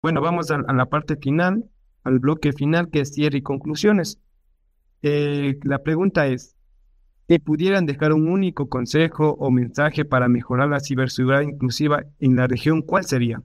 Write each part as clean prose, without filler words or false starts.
Bueno, vamos a la parte final, al bloque final que es cierre y conclusiones. La pregunta es, si pudieran dejar un único consejo o mensaje para mejorar la ciberseguridad inclusiva en la región, ¿cuál sería?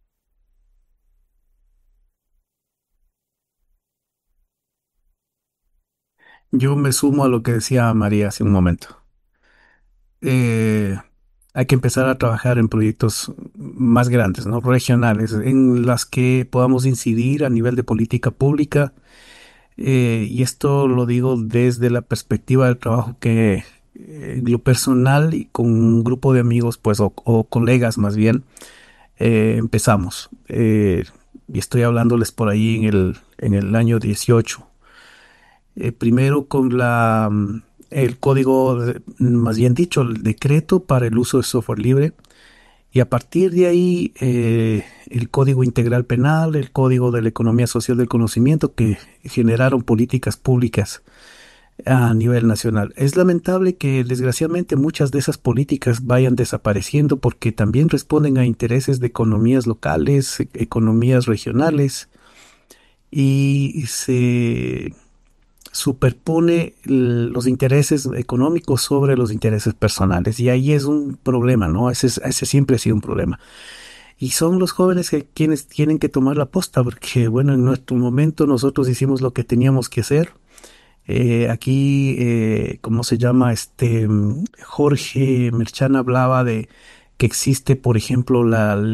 Yo me sumo a lo que decía María hace un momento. Eh, Hay que empezar a trabajar en proyectos más grandes, ¿no? Regionales, en las que podamos incidir a nivel de política pública. Y esto lo digo desde la perspectiva del trabajo que, en lo personal y con un grupo de amigos, pues, o colegas más bien, empezamos. Y estoy hablándoles por ahí en el año 18. Primero con el código, más bien dicho, el decreto para el uso de software libre. Y a partir de ahí, el Código Integral Penal, el Código de la Economía Social del Conocimiento, que generaron políticas públicas a nivel nacional. Es lamentable que desgraciadamente muchas de esas políticas vayan desapareciendo porque también responden a intereses de economías locales, economías regionales, y se superpone los intereses económicos sobre los intereses personales. Y ahí es un problema, ¿no? Ese siempre ha sido un problema. Y son los jóvenes quienes tienen que tomar la posta, porque, bueno, en nuestro momento nosotros hicimos lo que teníamos que hacer. Aquí, ¿cómo se llama? Jorge Merchan hablaba de que existe, por ejemplo,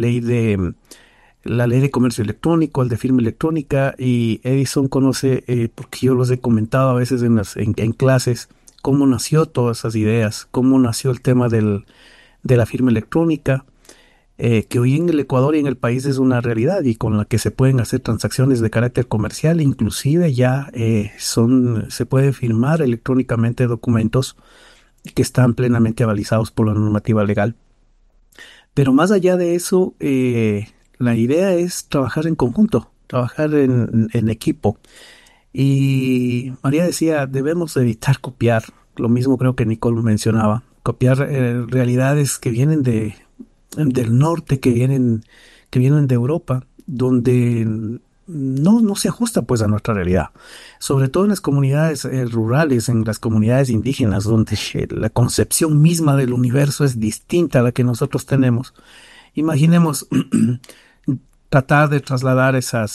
la ley de comercio electrónico, el de firma electrónica, y Edison conoce, porque yo los he comentado a veces en clases, cómo nació todas esas ideas, cómo nació el tema de la firma electrónica, que hoy en el Ecuador y en el país es una realidad y con la que se pueden hacer transacciones de carácter comercial, inclusive ya se pueden firmar electrónicamente documentos que están plenamente avalizados por la normativa legal. Pero más allá de eso, la idea es trabajar en conjunto, trabajar en equipo. Y María decía, debemos evitar copiar. Lo mismo creo que Nicole mencionaba. Copiar realidades que vienen del norte, que vienen de Europa, donde no se ajusta pues a nuestra realidad. Sobre todo en las comunidades rurales, en las comunidades indígenas, donde la concepción misma del universo es distinta a la que nosotros tenemos. Imaginemos tratar de trasladar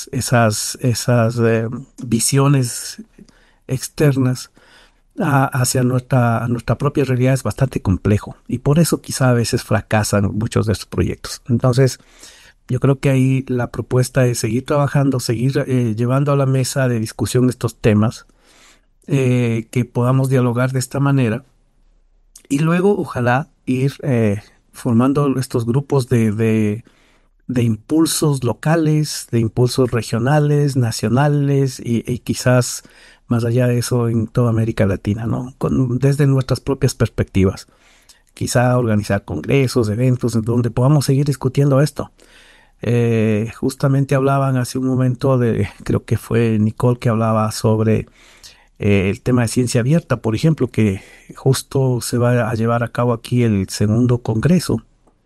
esas visiones externas hacia nuestra propia realidad es bastante complejo y por eso quizá a veces fracasan muchos de estos proyectos. Entonces, yo creo que ahí la propuesta es seguir trabajando, seguir llevando a la mesa de discusión estos temas, que podamos dialogar de esta manera y luego ojalá ir formando estos grupos de impulsos locales, de impulsos regionales, nacionales y quizás más allá de eso en toda América Latina, ¿no? Desde nuestras propias perspectivas. Quizá organizar congresos, eventos en donde podamos seguir discutiendo esto. Justamente hablaban hace un momento creo que fue Nicole que hablaba sobre el tema de ciencia abierta, por ejemplo, que justo se va a llevar a cabo aquí el segundo congreso.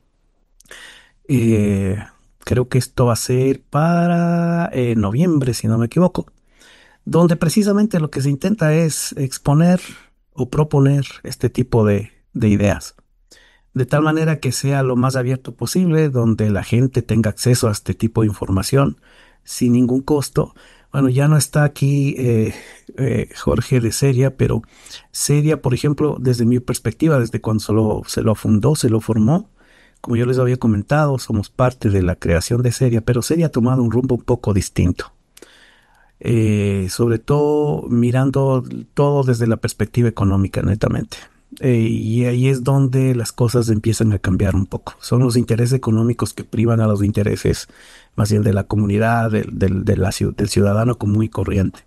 Eh, Creo que esto va a ser para noviembre, si no me equivoco, donde precisamente lo que se intenta es exponer o proponer este tipo de ideas, de tal manera que sea lo más abierto posible, donde la gente tenga acceso a este tipo de información sin ningún costo. Bueno, ya no está aquí Jorge de Seria, pero Seria, por ejemplo, desde mi perspectiva, desde cuando se lo fundó, se lo formó, como yo les había comentado, somos parte de la creación de Seria, pero Seria ha tomado un rumbo un poco distinto. Sobre todo mirando todo desde la perspectiva económica, netamente. Y ahí es donde las cosas empiezan a cambiar un poco. Son los intereses económicos que privan a los intereses más bien de la comunidad, del ciudadano común y corriente.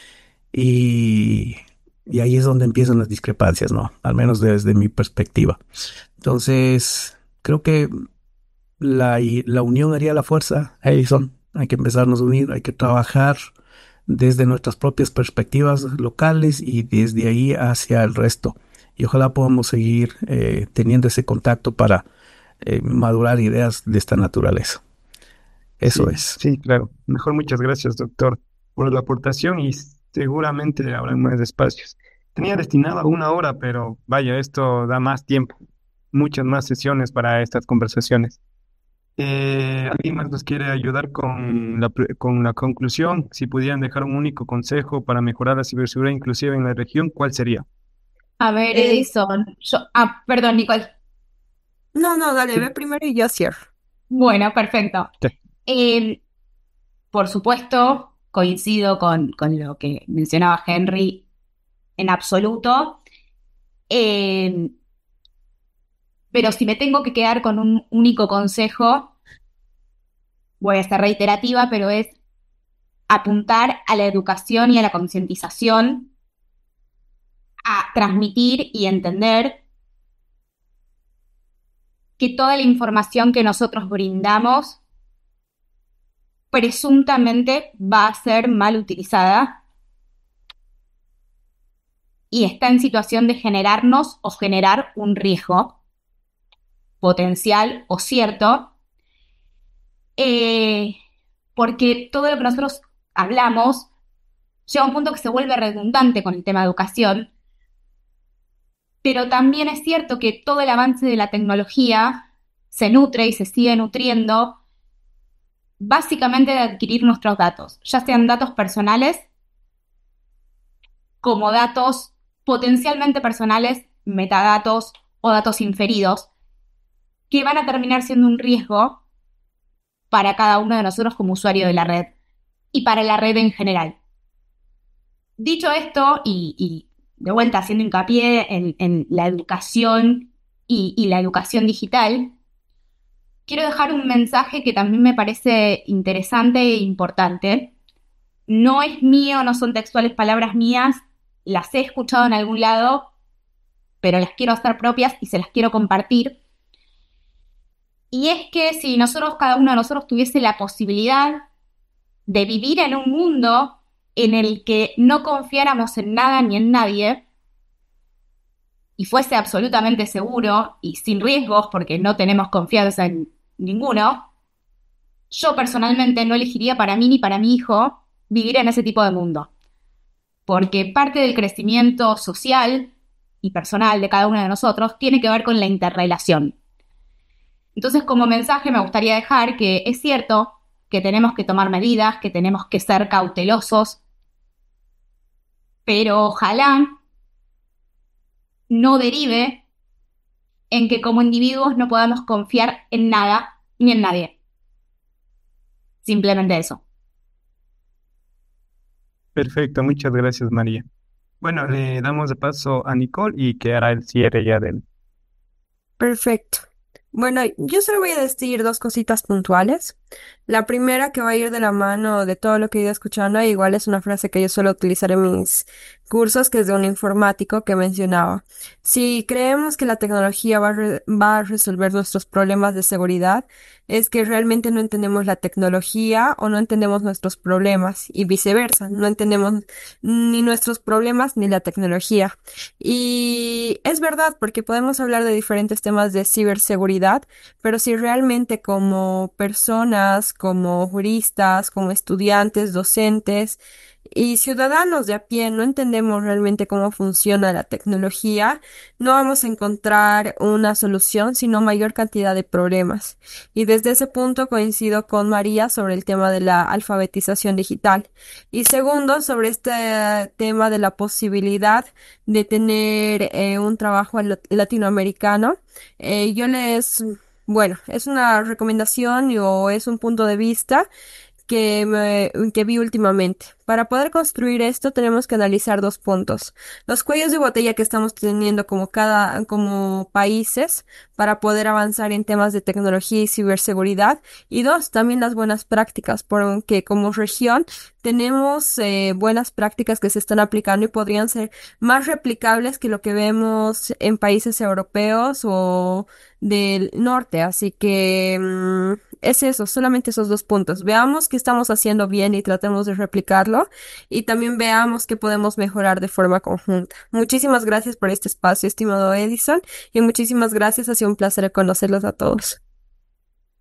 Y, y ahí es donde empiezan las discrepancias, ¿no? Al menos desde mi perspectiva. Entonces, creo que la unión haría la fuerza, Edison. Hay que empezarnos a unir, hay que trabajar desde nuestras propias perspectivas locales y desde ahí hacia el resto. Y ojalá podamos seguir teniendo ese contacto para madurar ideas de esta naturaleza. Eso Sí, es. sí, claro. Mejor muchas gracias, doctor, por la aportación y seguramente habrá más espacios. Tenía destinado 1 hora, pero vaya, esto da más tiempo, muchas más sesiones para estas conversaciones. ¿Alguien más nos quiere ayudar con con la conclusión? Si pudieran dejar un único consejo para mejorar la ciberseguridad inclusive en la región, ¿cuál sería? A ver, Edison, perdón, Nicole. No, no, dale, ve Sí, primero y yo cierro. Bueno, perfecto. sí. Eh, por supuesto, coincido con lo que mencionaba Henry en absoluto. Eh, pero si me tengo que quedar con un único consejo, voy a ser reiterativa, pero es apuntar a la educación y a la concientización, a transmitir y entender que toda la información que nosotros brindamos presuntamente va a ser mal utilizada y está en situación de generarnos o generar un riesgo potencial o cierto, eh, porque todo lo que nosotros hablamos llega a un punto que se vuelve redundante con el tema de educación, pero también es cierto que todo el avance de la tecnología se nutre y se sigue nutriendo básicamente de adquirir nuestros datos, ya sean datos personales como datos potencialmente personales, metadatos o datos inferidos, que van a terminar siendo un riesgo para cada uno de nosotros como usuario de la red y para la red en general. Dicho esto, y de vuelta haciendo hincapié en la educación y la educación digital, quiero dejar un mensaje que también me parece interesante e importante. No es mío, no son textuales palabras mías, las he escuchado en algún lado, pero las quiero hacer propias y se las quiero compartir. Y es que si nosotros, cada uno de nosotros tuviese la posibilidad de vivir en un mundo en el que no confiáramos en nada ni en nadie y fuese absolutamente seguro y sin riesgos porque no tenemos confianza en ninguno, yo personalmente no elegiría para mí ni para mi hijo vivir en ese tipo de mundo. Porque parte del crecimiento social y personal de cada uno de nosotros tiene que ver con la interrelación. Entonces, como mensaje me gustaría dejar que es cierto que tenemos que tomar medidas, que tenemos que ser cautelosos, pero ojalá no derive en que como individuos no podamos confiar en nada ni en nadie. Simplemente eso. Perfecto, muchas gracias, María. Bueno, le damos de paso a Nicole y que hará el cierre ya del... Perfecto. Bueno, yo solo voy a decir dos cositas puntuales. La primera que va a ir de la mano de todo lo que he ido escuchando, igual es una frase que yo suelo utilizar en mis cursos, que es de un informático que mencionaba. Si creemos que la tecnología va a resolver nuestros problemas de seguridad, es que realmente no entendemos la tecnología o no entendemos nuestros problemas y viceversa. No entendemos ni nuestros problemas ni la tecnología. Y es verdad, porque podemos hablar de diferentes temas de ciberseguridad, pero si realmente como personas, como juristas, como estudiantes, docentes y ciudadanos de a pie no entendemos realmente cómo funciona la tecnología, no vamos a encontrar una solución, sino mayor cantidad de problemas. Y desde ese punto coincido con María sobre el tema de la alfabetización digital. Y segundo, sobre este tema de la posibilidad de tener un trabajo latinoamericano. Yo les, bueno, es una recomendación o es un punto de vista que vi últimamente. Para poder construir esto tenemos que analizar dos puntos. Los cuellos de botella que estamos teniendo como países para poder avanzar en temas de tecnología y ciberseguridad. Y dos, también las buenas prácticas, porque como región tenemos buenas prácticas que se están aplicando y podrían ser más replicables que lo que vemos en países europeos o del norte. Así que es eso, solamente esos dos puntos. Veamos qué estamos haciendo bien y tratemos de replicarlo y también veamos qué podemos mejorar de forma conjunta. Muchísimas gracias por este espacio, estimado Edison, y muchísimas gracias. Ha sido un placer conocerlos a todos.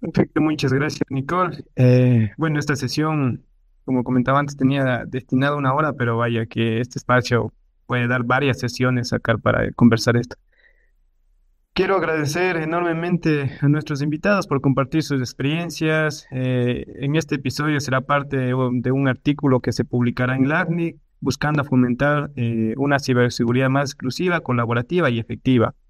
Perfecto, muchas gracias, Nicole. Bueno, esta sesión, como comentaba antes, tenía destinada una hora, pero vaya que este espacio puede dar varias sesiones sacar para conversar esto. Quiero agradecer enormemente a nuestros invitados por compartir sus experiencias. En este episodio será parte de un artículo que se publicará en LACNIC, buscando fomentar una ciberseguridad más exclusiva, colaborativa y efectiva.